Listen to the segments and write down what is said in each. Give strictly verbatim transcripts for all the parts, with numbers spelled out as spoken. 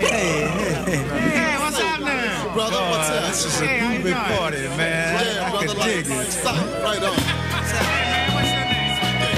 Hey, what's happening? Brother, what's up? This is a groovy party, man. Yeah, I brother, can like, dig it. stop right on. Hey, man, what's your name?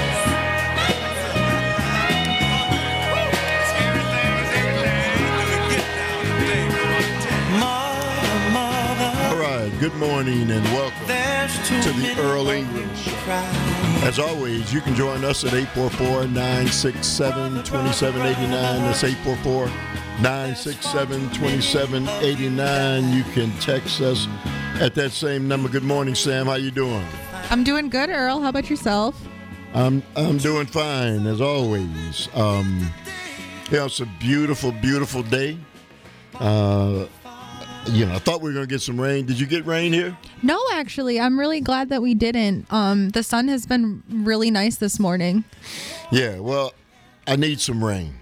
All right, good morning and welcome to the Earl Ingram Show. As always, you can join us at eight four four, nine six seven, two seven eight nine. That's eight four four, nine six seven, two seven eight nine. You can text us at that same number. Good morning, Sam. How you doing? I'm doing good, Earl. How about yourself? I'm I'm doing fine, as always. Um, yeah, it's a beautiful, beautiful day. Uh, you know, I thought we were going to get some rain. Did you get rain here? No, actually, I'm really glad that we didn't. Um, the sun has been really nice this morning. Yeah, well, I need some rain.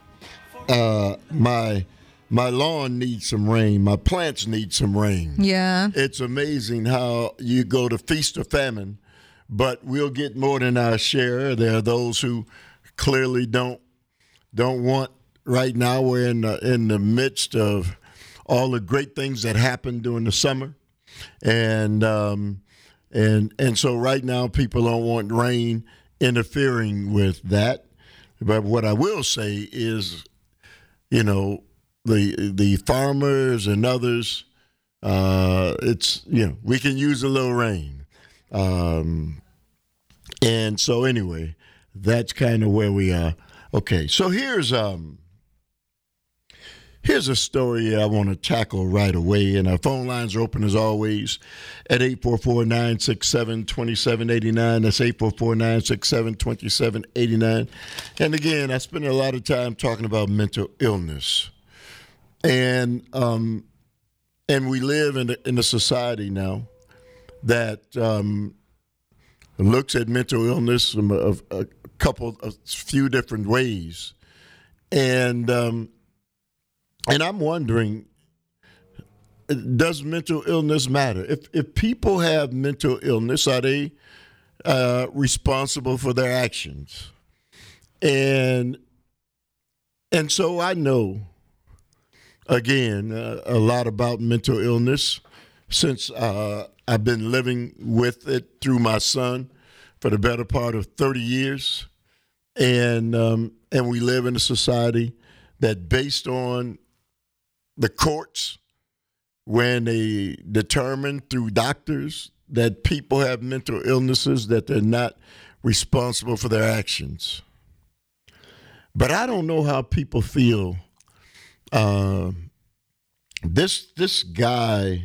Uh, my my lawn needs some rain. My plants need some rain. Yeah. It's amazing how you go to feast or famine, but we'll get more than our share. There are those who clearly don't don't want. Right now, we're in the, in the midst of all the great things that happened during the summer, and um, and and so right now people don't want rain interfering with that. But what I will say is, you know, the the farmers and others, uh, it's you know we can use a little rain, um, and so anyway, that's kind of where we are. Okay, so here's um. Here's a story I want to tackle right away, and our phone lines are open as always at eight four four, nine six seven, two seven eight nine. That's eight four four, nine six seven, two seven eight nine. And again, I spend a lot of time talking about mental illness. And um, and we live in a, in a society now that um, looks at mental illness from a, a couple, a few different ways. And um And I'm wondering, does mental illness matter? If if people have mental illness, are they uh, responsible for their actions? And and so I know, again, uh, a lot about mental illness since uh, I've been living with it through my son for the better part of thirty years, and um, and we live in a society that, based on the courts, when they determine through doctors that people have mental illnesses, that they're not responsible for their actions. But I don't know how people feel. Uh, this this guy,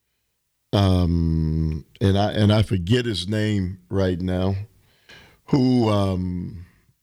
um, and I and I forget his name right now, who um,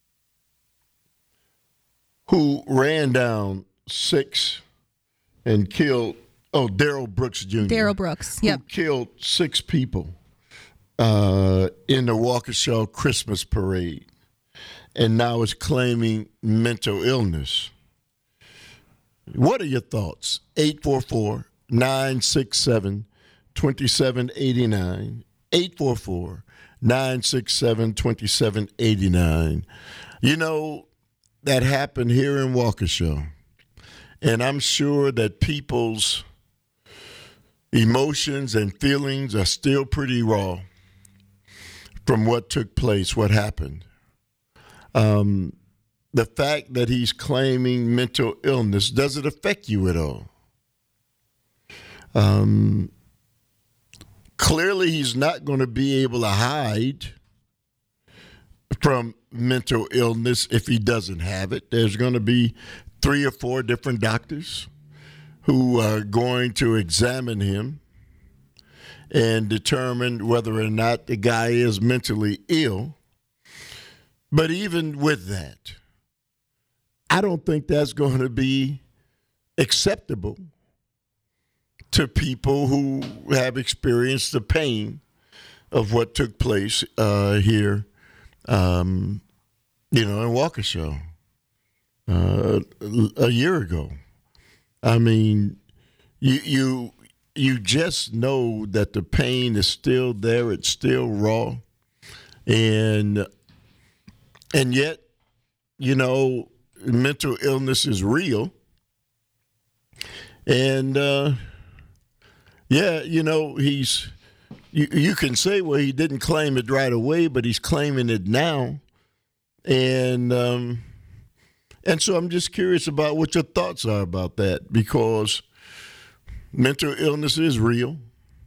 who ran down six. And killed, oh, Darrell Brooks Junior Darrell Brooks, yep. Who killed six people uh, in the Waukesha Christmas parade, and now is claiming mental illness. What are your thoughts? eight four four, nine six seven, two seven eight nine. eight four four, nine six seven, two seven eight nine. You know, that happened here in Waukesha. And I'm sure that people's emotions and feelings are still pretty raw from what took place, what happened. Um, the fact that he's claiming mental illness, does it affect you at all? Um, clearly, he's not going to be able to hide from mental illness if he doesn't have it. There's going to be three or four different doctors who are going to examine him and determine whether or not the guy is mentally ill. But even with that, I don't think that's going to be acceptable to people who have experienced the pain of what took place uh, here, um, you know, in Waukesha. Uh, a year ago. I mean, you you you just know that the pain is still there. It's still raw, and and yet, you know, mental illness is real, And, uh, yeah, you know, he's you, you can say, well, he didn't claim it right away, but he's claiming it now. And um, and so I'm just curious about what your thoughts are about that, because mental illness is real.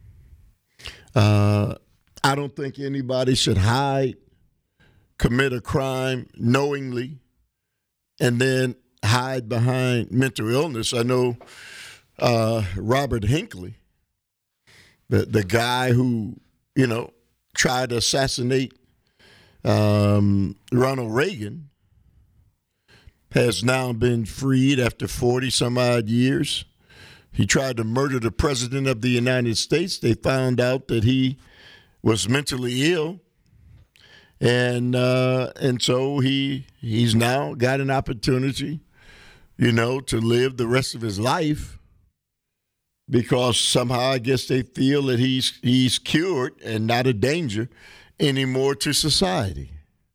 Uh, I don't think anybody should hide, commit a crime knowingly, and then hide behind mental illness. I know uh, Robert Hinckley, the the guy who, you know, tried to assassinate um, Ronald Reagan, has now been freed after forty some odd years. He tried to murder the president of the United States. They found out that he was mentally ill. And uh, and so he he's now got an opportunity, you know, to live the rest of his life, because somehow I guess they feel that he's he's cured and not a danger anymore to society.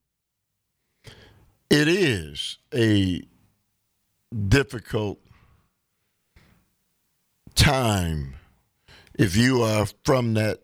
It is a difficult time if you are from that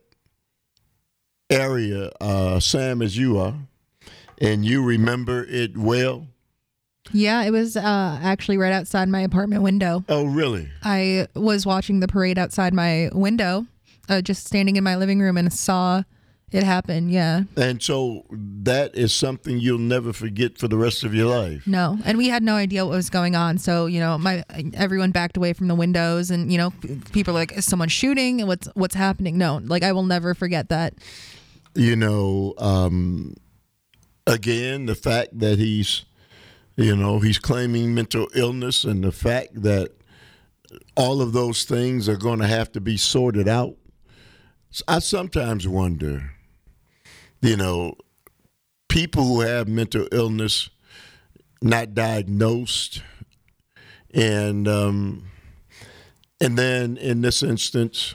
area, uh, Sam, as you are, and you remember it well. Yeah, it was uh, actually right outside my apartment window. Oh, really? I was watching the parade outside my window, uh, just standing in my living room, and saw it happen. Yeah. And so that is something you'll never forget for the rest of your life. No, and we had no idea what was going on. So, you know, my everyone backed away from the windows, and, you know, people were like, is someone shooting? What's what's happening? No, like, I will never forget that. You know, um, again, the fact that he's, you know, he's claiming mental illness, and the fact that all of those things are going to have to be sorted out. I sometimes wonder, you know, people who have mental illness, not diagnosed, and um, and then in this instance,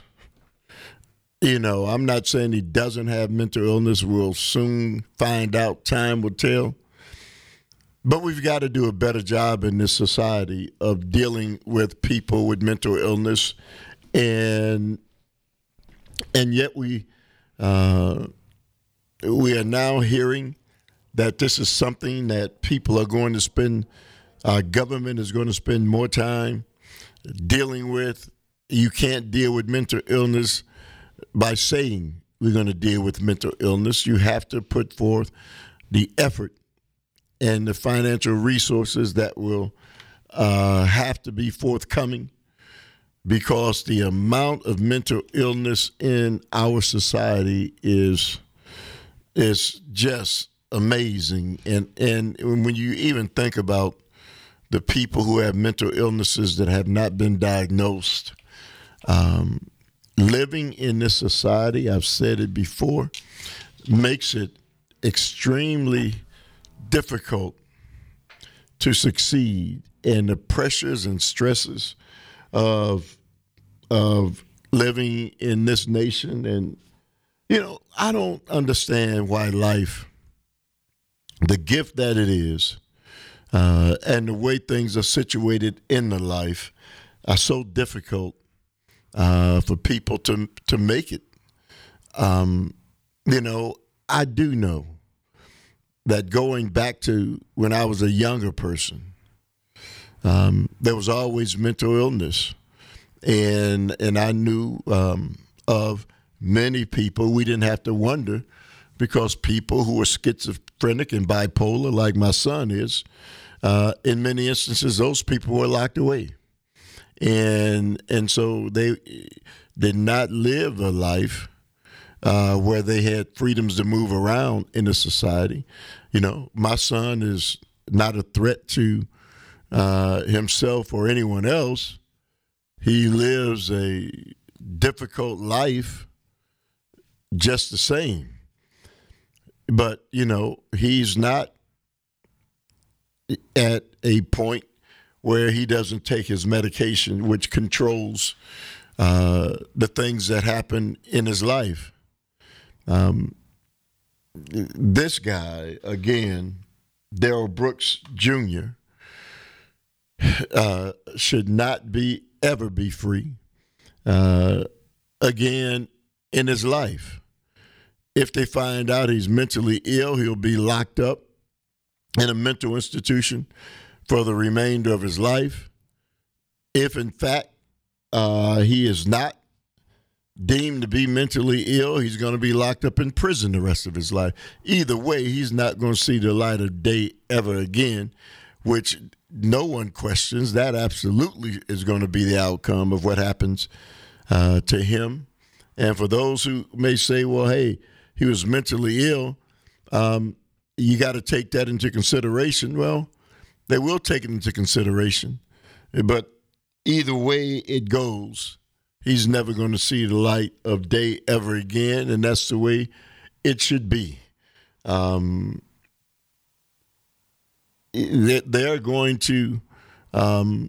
you know, I'm not saying he doesn't have mental illness. We'll soon find out. Time will tell. But we've got to do a better job in this society of dealing with people with mental illness, and and yet we uh, we are now hearing that this is something that people are going to spend. Our government is going to spend more time dealing with. You can't deal with mental illness by saying we're going to deal with mental illness. You have to put forth the effort and the financial resources that will uh, have to be forthcoming, because the amount of mental illness in our society is is just amazing. And and when you even think about the people who have mental illnesses that have not been diagnosed, um, living in this society, I've said it before, makes it extremely difficult to succeed, and the pressures and stresses of of living in this nation. And, you know, I don't understand why life, the gift that it is, uh, and the way things are situated in the life, are so difficult uh, for people to to make it. Um, you know, I do know that going back to when I was a younger person, um, there was always mental illness. And and I knew um, of many people. We didn't have to wonder, because people who were schizophrenic and bipolar, like my son is, uh, in many instances, those people were locked away. And, and so they did not live a life Uh, where they had freedoms to move around in a society. You know, my son is not a threat to uh, himself or anyone else. He lives a difficult life just the same. But, you know, he's not at a point where he doesn't take his medication, which controls uh, the things that happen in his life. Um, this guy, again, Darrell Brooks Junior, uh, should not be ever be free uh, again in his life. If they find out he's mentally ill, he'll be locked up in a mental institution for the remainder of his life. If, in fact, uh, he is not deemed to be mentally ill, he's going to be locked up in prison the rest of his life. Either way, he's not going to see the light of day ever again, which no one questions. That absolutely is going to be the outcome of what happens uh, to him. And for those who may say, well, hey, he was mentally ill, um, you got to take that into consideration. Well, they will take it into consideration. But either way it goes, he's never going to see the light of day ever again, and that's the way it should be. Um, they're going to um,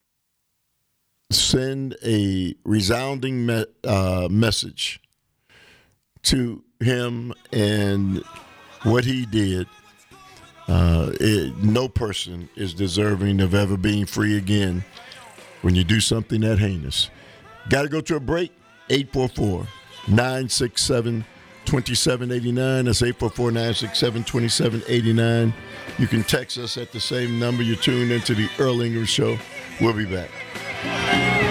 send a resounding me- uh, message to him and what he did. Uh, it, no person is deserving of ever being free again when you do something that heinous. Got to go to a break. eight four four, nine six seven, two seven eight nine. That's eight four four, nine six seven, two seven eight nine. You can text us at the same number. You're tuned into the Earl Ingram Show. We'll be back.